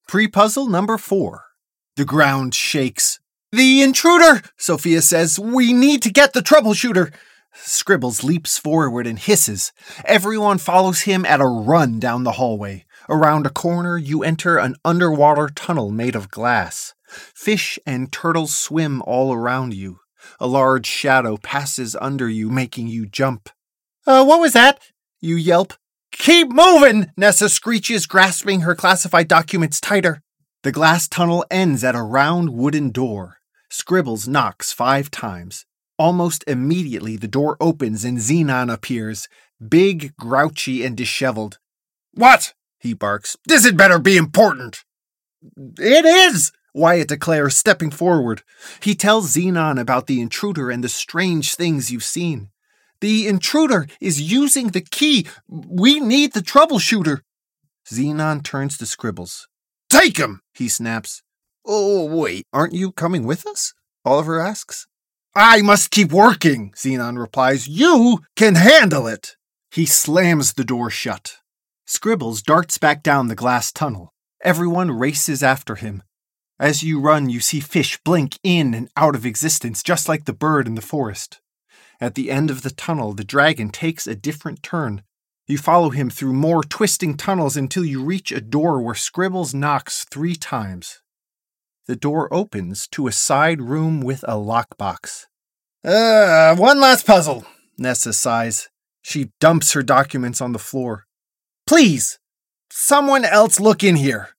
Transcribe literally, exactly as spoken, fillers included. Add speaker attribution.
Speaker 1: Pre-puzzle number four. The ground shakes. The intruder, Sophia says. We need to get the troubleshooter. Scribbles leaps forward and hisses. Everyone follows him at a run down the hallway. Around a corner, you enter an underwater tunnel made of glass. Fish and turtles swim all around you. A large shadow passes under you, making you jump. Uh, what was that? You yelp. Keep moving, Nessa screeches, grasping her classified documents tighter. The glass tunnel ends at a round wooden door. Scribbles knocks five times. Almost immediately, the door opens and Xenon appears, big, grouchy, and disheveled. What? He barks. This had better be important. It is, Wyatt declares, stepping forward. He tells Xenon about the intruder and the strange things you've seen. The intruder is using the key. We need the troubleshooter. Xenon turns to Scribbles. Take him, he snaps. Oh, wait, aren't you coming with us? Oliver asks. I must keep working, Xenon replies. You can handle it. He slams the door shut. Scribbles darts back down the glass tunnel. Everyone races after him. As you run, you see Fish blink in and out of existence, just like the bird in the forest. At the end of the tunnel, the dragon takes a different turn. You follow him through more twisting tunnels until you reach a door where Scribbles knocks three times. The door opens to a side room with a lockbox. Uh, one last puzzle, Nessa sighs. She dumps her documents on the floor. Please, someone else look in here.